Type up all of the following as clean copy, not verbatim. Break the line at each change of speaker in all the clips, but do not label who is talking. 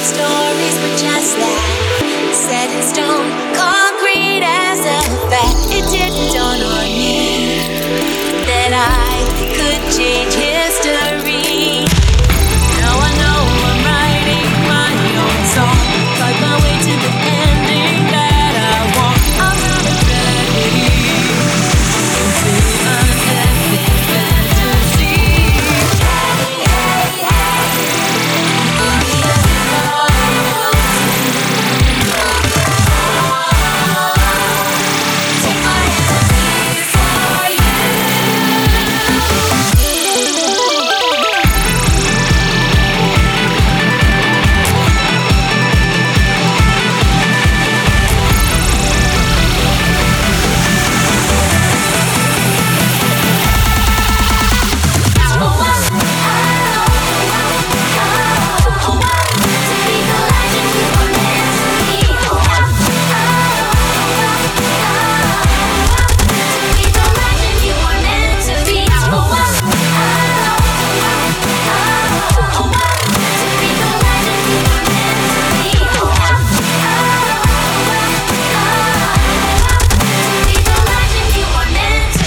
stories were just that, set in stone, concrete as a fact. It didn't dawn on me that I could change history. Now I know I'm writing my own song, fight my way to the ending that I want. I'm not a tragedy, into unepic fantasy. Hey, hey, hey. Take my hand for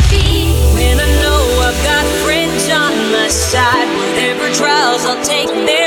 side, whatever trials I'll take there.